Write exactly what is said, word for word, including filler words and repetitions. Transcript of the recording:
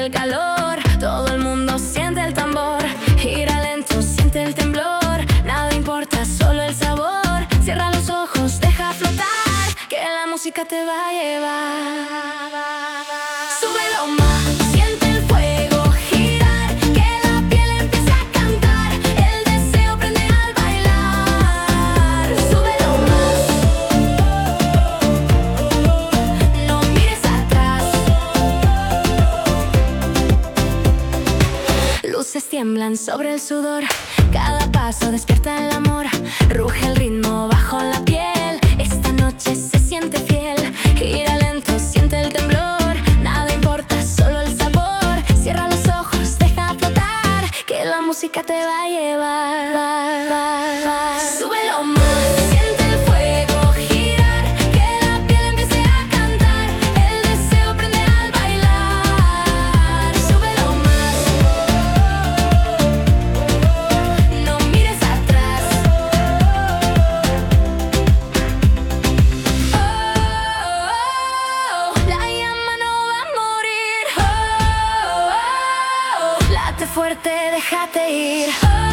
el calor, todo el mundo siente el tambor. Gira lento, siente el temblor, nada importa, solo el sabor. Cierra los ojos, deja flotar, que la música te va a llevar. Súbelo más, siente el fuego girar, que la piel empiece a cantar, el deseo prende al bailar. Súbelo más, no mires atrás. Luces tiemblan sobre el sudor, cada paso despierta el amor. Ruge el ritmo bajo la piel, esta noche se siente fiel. Gira lento, siente el temblor, nada importa, solo el sabor. Cierra los ojos, deja flotar, que la música te va a llevar. Súbelo más, siente el fuego girar, que la piel empiece a cantar, el deseo prende al bailar. Súbelo más, no mires atrás. Oh, oh, la llama no va a morir. Oh, oh, late fuerte, déjate ir. Oh,